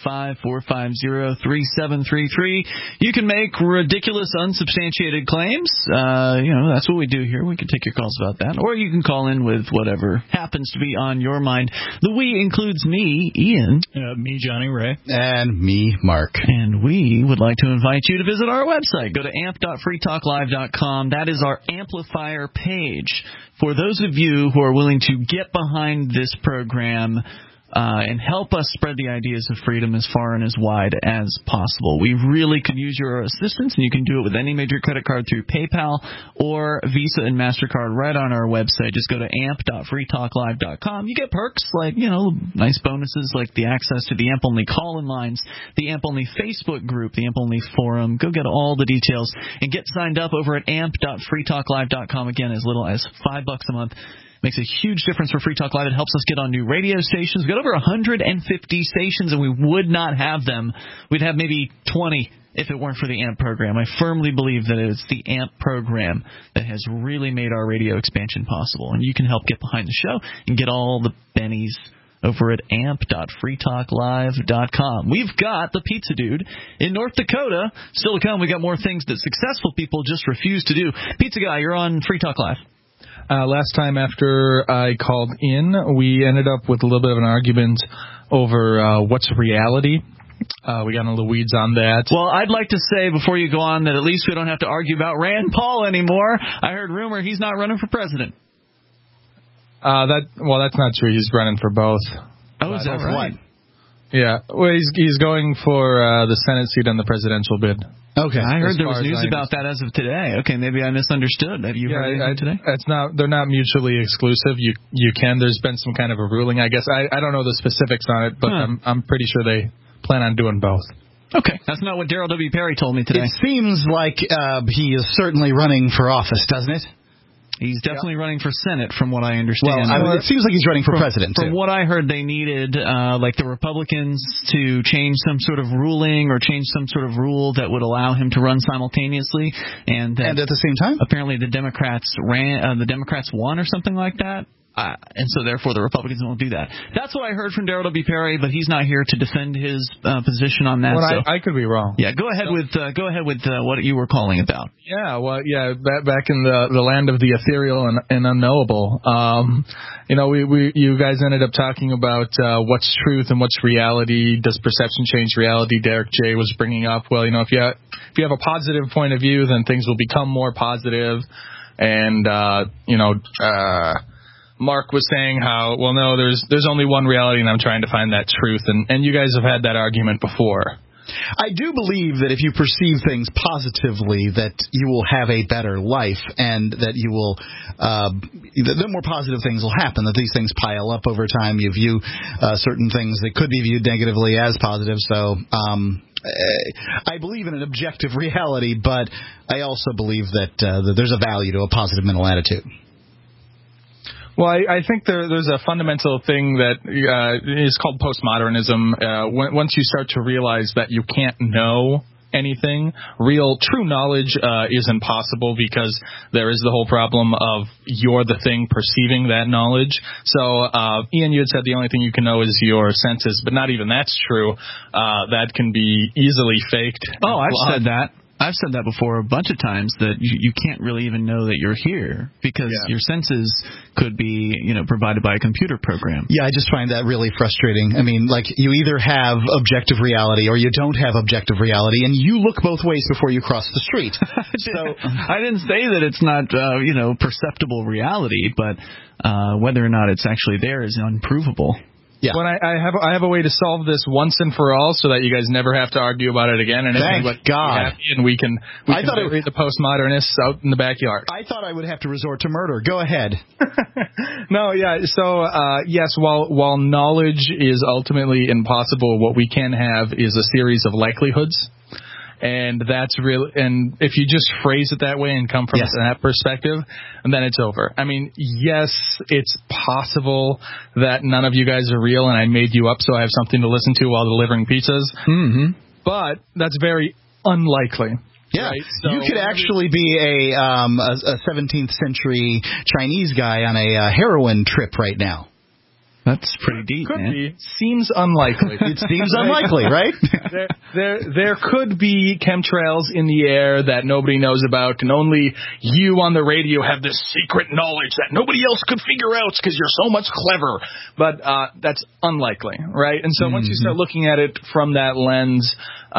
855-450-3733. You can make ridiculous, unsubstantiated claims. That's what we do here. We can take your calls about that. Or you can call in with whatever happens to be on your mind. The we includes me, Ian. Me, Johnny Ray. And me, Mark. And we would like to invite you to visit our website. Go to amp.freetalklive.com. That is our amplifier page. For those of you who are willing to get behind this program and help us spread the ideas of freedom as far and as wide as possible. We really could use your assistance, and you can do it with any major credit card through PayPal or Visa and MasterCard right on our website. Just go to amp.freetalklive.com. You get perks like, nice bonuses like the access to the AMP-only call-in lines, the AMP-only Facebook group, the AMP-only forum. Go get all the details and get signed up over at amp.freetalklive.com. Again, as little as $5 a month. Makes a huge difference for Free Talk Live. It helps us get on new radio stations. We've got over 150 stations, and we would not have them. We'd have maybe 20 if it weren't for the AMP program. I firmly believe that it's the AMP program that has really made our radio expansion possible. And you can help get behind the show and get all the bennies over at amp.freetalklive.com. We've got the Pizza Dude in North Dakota. Still to come, we got more things that successful people just refuse to do. Pizza Guy, you're on Free Talk Live. Last time after I called in, we ended up with a little bit of an argument over what's reality. We got in a little weeds on that. Well, I'd like to say before you go on that at least we don't have to argue about Rand Paul anymore. I heard rumor he's not running for president. That's not true. He's running for both. Oh, is that right? Yeah. Well, he's going for the Senate seat on the presidential bid. Okay. I heard there was news about that as of today. Okay, maybe I misunderstood. Have you heard anything today? They're not mutually exclusive. You can. There's been some kind of a ruling, I guess. I don't know the specifics on it, but I'm pretty sure they plan on doing both. Okay, that's not what Daryl W. Perry told me today. It seems like he is certainly running for office, doesn't it? He's definitely running for Senate, from what I understand. Well, it seems like he's running for president, too. From what I heard, they needed, the Republicans to change some sort of ruling or change some sort of rule that would allow him to run simultaneously. And at the same time? Apparently the Democrats won or something like that. And so, therefore, the Republicans won't do that. That's what I heard from Daryl W. Perry, but he's not here to defend his position on that. Well, I could be wrong. Yeah, go ahead with what you were calling about. Yeah, well, back in the land of the ethereal and unknowable. You guys ended up talking about what's truth and what's reality. Does perception change reality? Derek J. was bringing up. Well, if you have a positive point of view, then things will become more positive. And Mark was saying how, well, no, there's only one reality, and I'm trying to find that truth. And you guys have had that argument before. I do believe that if you perceive things positively, that you will have a better life, and that you will, the more positive things will happen, that these things pile up over time. You view certain things that could be viewed negatively as positive. So I believe in an objective reality, but I also believe that there's a value to a positive mental attitude. Well, I think there's a fundamental thing that is called postmodernism. Once you start to realize that you can't know anything, true knowledge isn't possible, because there is the whole problem of you're the thing perceiving that knowledge. So, Ian, you had said the only thing you can know is your senses, but not even that's true. That can be easily faked. Oh, I've said that. I've said that before a bunch of times, that you can't really even know that you're here because your senses could be, provided by a computer program. Yeah, I just find that really frustrating. I mean, you either have objective reality or you don't have objective reality, and you look both ways before you cross the street. So I didn't say that it's not, perceptible reality, but whether or not it's actually there is unprovable. Yeah. Well, I have a way to solve this once and for all, so that you guys never have to argue about it again. And thank God. And we can bury the postmodernists out in the backyard. I thought I would have to resort to murder. Go ahead. No, yeah. So yes, while knowledge is ultimately impossible, what we can have is a series of likelihoods. And that's real. And if you just phrase it that way and come from that perspective, and then it's over. I mean, yes, it's possible that none of you guys are real, and I made you up so I have something to listen to while delivering pizzas. Mm-hmm. But that's very unlikely. Yeah, right? So you could actually be a 17th century Chinese guy on a heroin trip right now. That's pretty deep, could man. Be. Seems unlikely. It seems unlikely, right? There could be chemtrails in the air that nobody knows about, and only you on the radio have this secret knowledge that nobody else could figure out because you're so much clever. But that's unlikely, right? And so once you start looking at it from that lens,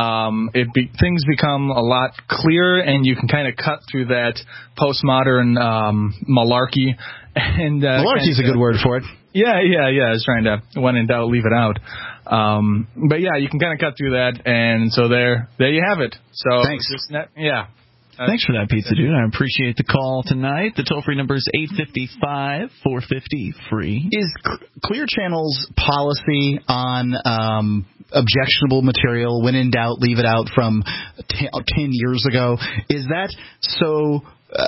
things become a lot clearer, and you can kind of cut through that postmodern malarkey. And malarkey's a good word for it. Yeah. I was trying to, when in doubt, leave it out. But yeah, you can kind of cut through that, and so there you have it. So thanks. Thanks for that, Pizza Dude. I appreciate the call tonight. The toll-free number is 855-450-FREE. Is Clear Channel's policy on objectionable material, when in doubt, leave it out, from 10 years ago, is that so...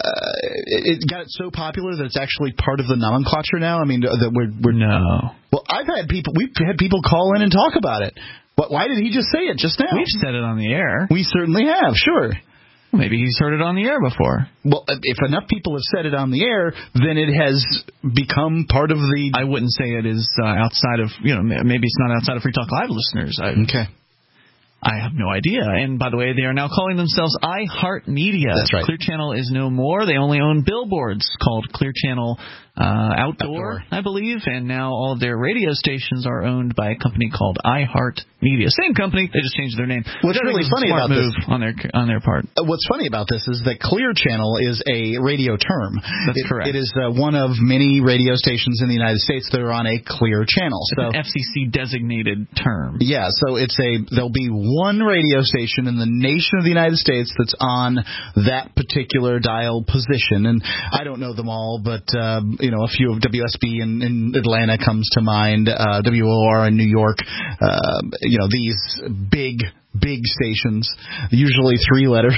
it got so popular that it's actually part of the nomenclature now? I mean, that we're no. Well, we've had people call in and talk about it. Why did he just say it just now? We've said it on the air. We certainly have, sure. Maybe he's heard it on the air before. Well, if enough people have said it on the air, then it has become part of the... I wouldn't say it is outside of, maybe it's not outside of Free Talk Live listeners. Okay. I have no idea. And by the way, they are now calling themselves iHeartMedia. That's right. Clear Channel is no more. They only own billboards called Clear Channel Outdoor, I believe. And now all of their radio stations are owned by a company called iHeartMedia. Same company, they just changed their name. What's really funny about this on their part. What's funny about this is that Clear Channel is a radio term. That's correct. It is one of many radio stations in the United States that are on a clear channel. It's an FCC designated term. Yeah, so there'll be one radio station in the nation of the United States that's on that particular dial position. And I don't know them all, but a few of WSB in Atlanta comes to mind, WOR in New York, these big stations, usually 3 letters.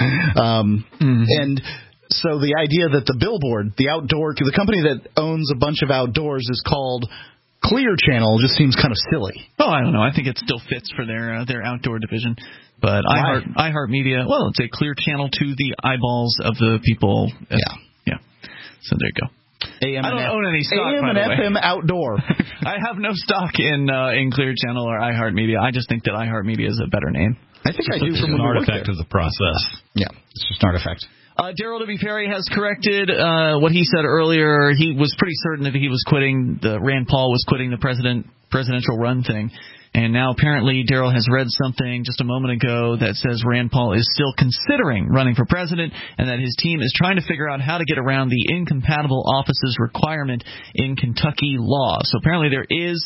And so the idea that the billboard, the company that owns a bunch of outdoors is called Clear Channel just seems kind of silly. Oh, I don't know. I think it still fits for their outdoor division. But iHeartMedia, well, it's a clear channel to the eyeballs of the people. Yeah. So there you go. I don't own any stock, AM by the and way. FM outdoor. I have no stock in Clear Channel or iHeartMedia. I just think that iHeartMedia is a better name. I think I do from an artifact of the process. Yeah, it's just an artifact. Daryl W. Perry has corrected what he said earlier. He was pretty certain that he was quitting. Rand Paul was quitting the presidential run thing. And now apparently Daryl has read something just a moment ago that says Rand Paul is still considering running for president and that his team is trying to figure out how to get around the incompatible offices requirement in Kentucky law. So apparently there is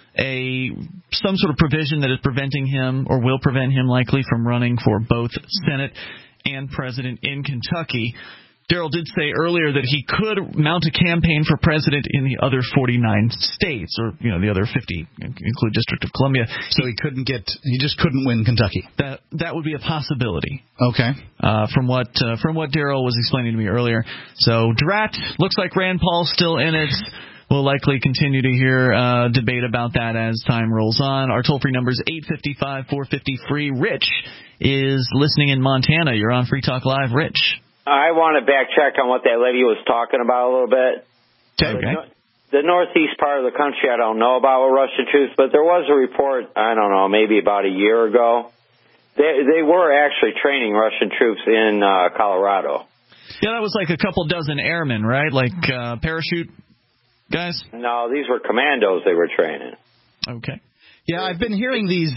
some sort of provision that is preventing him or will prevent him likely from running for both Senate and president in Kentucky. Daryl did say earlier that he could mount a campaign for president in the other 49 states, or the other 50, include District of Columbia. So he just couldn't win Kentucky. That would be a possibility. Okay. From what Daryl was explaining to me earlier. So Drat looks like Rand Paul's still in it. We'll likely continue to hear debate about that as time rolls on. Our toll-free number is 855-450-FREE. Rich is listening in Montana. You're on Free Talk Live. Rich. I want to backtrack on what that lady was talking about a little bit. Okay. The northeast part of the country I don't know about with Russian troops, but there was a report, I don't know, maybe about a year ago. They were actually training Russian troops in Colorado. Yeah, that was like a couple dozen airmen, right? Like parachute guys? No, these were commandos they were training. Okay. Yeah, I've been hearing these.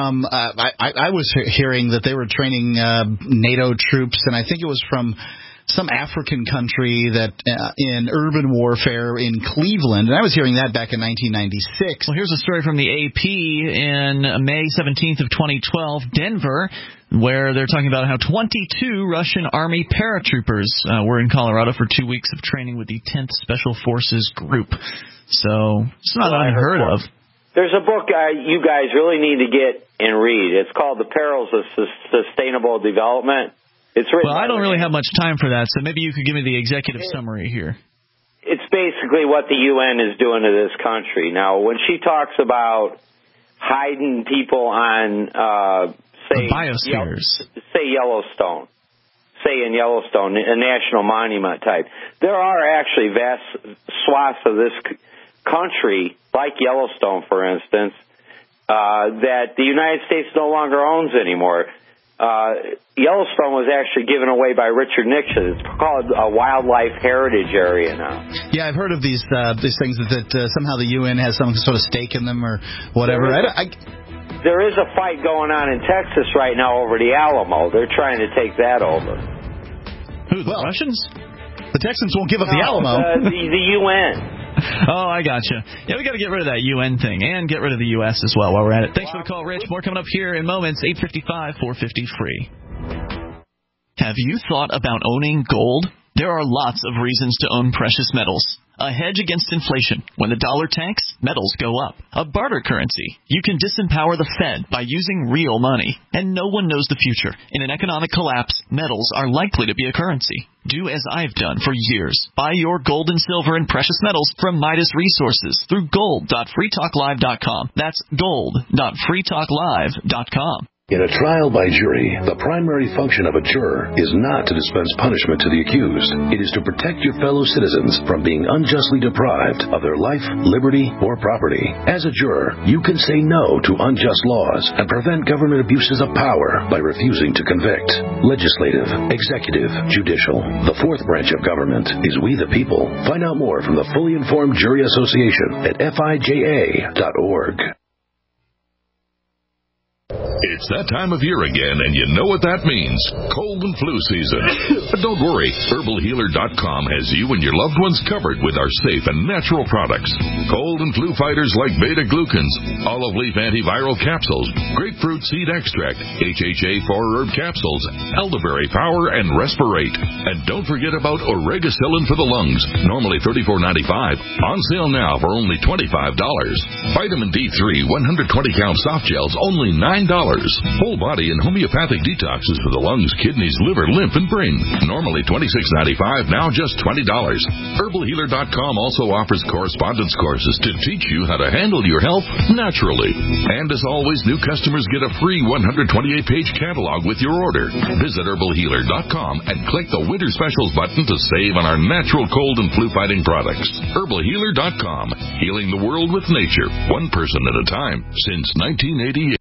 I was hearing that they were training NATO troops, and I think it was from some African country that in urban warfare in Cleveland. And I was hearing that back in 1996. Well, here's a story from the AP in May 17th of 2012, Denver, where they're talking about how 22 Russian Army paratroopers were in Colorado for 2 weeks of training with the 10th Special Forces Group. So it's not unheard of. There's a book you guys really need to get and read. It's called The Perils of Sustainable Development. It's written. Well, I don't really have much time for that, so maybe you could give me the executive summary here. It's basically what the UN is doing to this country. Now, when she talks about hiding people on, say Yellowstone, in Yellowstone, a national monument type, there are actually vast swaths of this country, like Yellowstone, for instance, that the United States no longer owns anymore. Yellowstone was actually given away by Richard Nixon. It's called a wildlife heritage area now. Yeah, I've heard of these things that somehow the UN has some sort of stake in them or whatever. There is a fight going on in Texas right now over the Alamo. They're trying to take that over. Who, the Russians? The Texans won't give up the Alamo. The UN. Oh, I gotcha. Yeah, we got to get rid of that UN thing and get rid of the U.S. as well while we're at it. Thanks for the call, Rich. More coming up here in moments. 855-450-FREE. Have you thought about owning gold? There are lots of reasons to own precious metals. A hedge against inflation. When the dollar tanks, metals go up. A barter currency. You can disempower the Fed by using real money. And no one knows the future. In an economic collapse, metals are likely to be a currency. Do as I've done for years. Buy your gold and silver and precious metals from Midas Resources through gold.freetalklive.com. That's gold.freetalklive.com. In a trial by jury, the primary function of a juror is not to dispense punishment to the accused. It is to protect your fellow citizens from being unjustly deprived of their life, liberty, or property. As a juror, you can say no to unjust laws and prevent government abuses of power by refusing to convict. Legislative, executive, judicial. The fourth branch of government is we the people. Find out more from the Fully Informed Jury Association at FIJA.org. It's that time of year again, and you know what that means. Cold and flu season. But don't worry, HerbalHealer.com has you and your loved ones covered with our safe and natural products. Cold and flu fighters like beta-glucans, olive leaf antiviral capsules, grapefruit seed extract, HHA 4-herb capsules, elderberry power, and Respirate. And don't forget about Oregacillin for the lungs, normally $34.95, on sale now for only $25. Vitamin D3 120-count soft gels, only $9. Whole body and homeopathic detoxes for the lungs, kidneys, liver, lymph, and brain. Normally $26.95, now just $20. HerbalHealer.com also offers correspondence courses to teach you how to handle your health naturally. And as always, new customers get a free 128-page catalog with your order. Visit HerbalHealer.com and click the Winter Specials button to save on our natural cold and flu-fighting products. HerbalHealer.com, healing the world with nature, one person at a time, since 1988.